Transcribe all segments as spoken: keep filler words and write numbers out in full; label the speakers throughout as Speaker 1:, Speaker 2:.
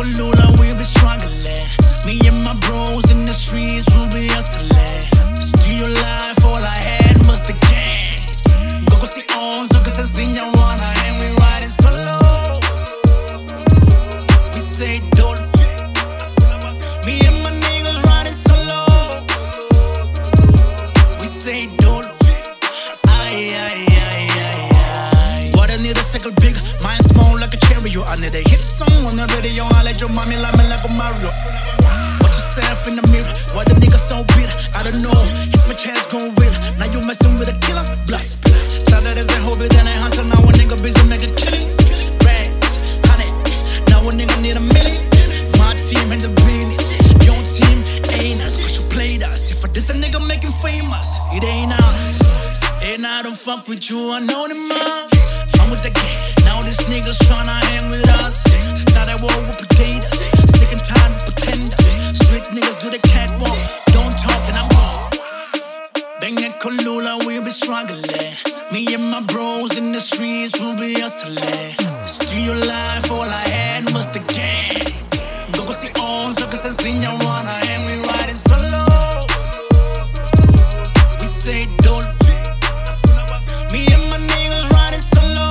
Speaker 1: Kulula, we be struggling. Me and my bros in the streets, we be hustling. Still alive, all I had was the gang. Go go see on, so cause I seen ya wanna, and we riding solo. We say dolo. Me and my niggas riding solo. We say dolo. Ay, ay, ay, ay, ay. What I need a second big, mine small like a cherry. I need a hit song on the radio. I let your mommy love me like a Mario. Watch yourself in the mirror. Why the niggas so bitter? I don't know. Hit my chest gon' with it. Now you messing with a killer. Blood split. Started as a hobby, then I hustle. Now a nigga busy making killing. Rats, honey. Now a nigga need a million. My team in the business. Your team ain't us. Cause you played us. If for this a nigga making famous, it ain't us. And I don't fuck with you, I know them much. I'm with the gang. Now these niggas tryna hang with us. Started war with potatoes. Sick and tired of pretenders. Sweet niggas do the catwalk. Don't talk and I'm gone. Bang and Kulula, we be struggling. Me and my bros in the streets, we be hustling. Still alive, all I had was the gang. Go go see on, so cause I seen ya wanna, and we riding solo. We say dolo. Me and my niggas riding solo.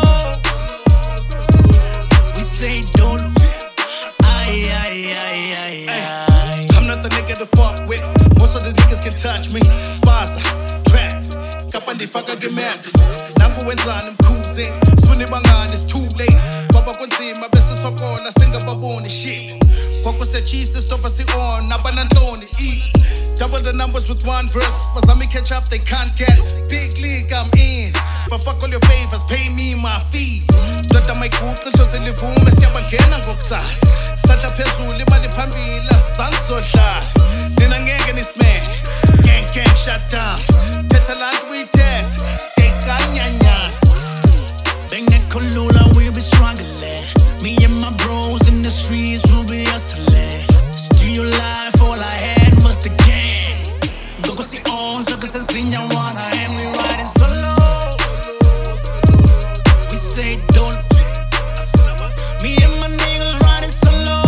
Speaker 1: We say dolo. Ay, ay, ay, ay, ay.
Speaker 2: I'm not the nigga to fuck with. Most of the niggas can touch me. Spasa, trap, kapandi faka gemap. Nangu wenzani mkuze. Swini bangani, it's too late. Baba kwenzi, my business fuck all. I sing about on the shit. Koko said cheese, the stuff I see on. Nabanantoni, eat. Double the numbers with one verse. But some catch up, they can't get. Big league, I'm in. But fuck all your favors, pay me my fee. Dota my coop, nto silivume, siyabangena ngoksa. Sata phezulu imali phambili asangizodlala. Nina ngeke nisman. Gang gang shut down. Thetha lantu uyithetha, siyayikanyanyana.
Speaker 1: Bang and Kulula, we be struggling. Me and my bros in the streets, we be hustling. Still alive, all I had was the gang. Go go see on, so cause I seen ya wanna, and we riding solo. We say dolo. Me and my niggas riding solo.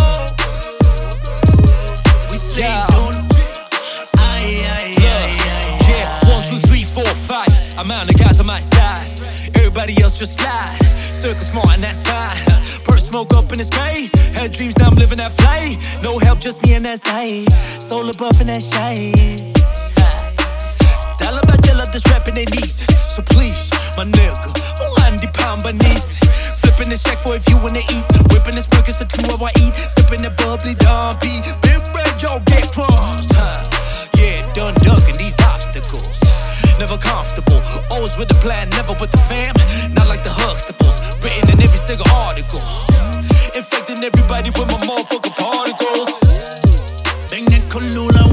Speaker 1: We say
Speaker 3: Yeah.
Speaker 1: dolo. Ay, ay, ay, ay,
Speaker 3: Yeah, one, two, three, four, five. I'm out the guys on my side. Everybody else just slide. Circle smart and that's fine. First smoke up in the sky. Had dreams, now I'm living that flight. No help, just me and that side. Soul above and that shine. Dollar by dollar, this rapping they need. So please, my nigga, one the pound beneath. Flipping the shack for a view in the east. Whipping the smirk, it's the true how I eat. Sipping the bubbly Don P. Big red, y'all get crumbs, huh? Yeah, done ducking these obstacles. Never comfortable, always with a plan, never with the fam. Not like the Huxtables, written in every single article. Infecting everybody with my motherfucking particles.
Speaker 1: Bang and Kulula,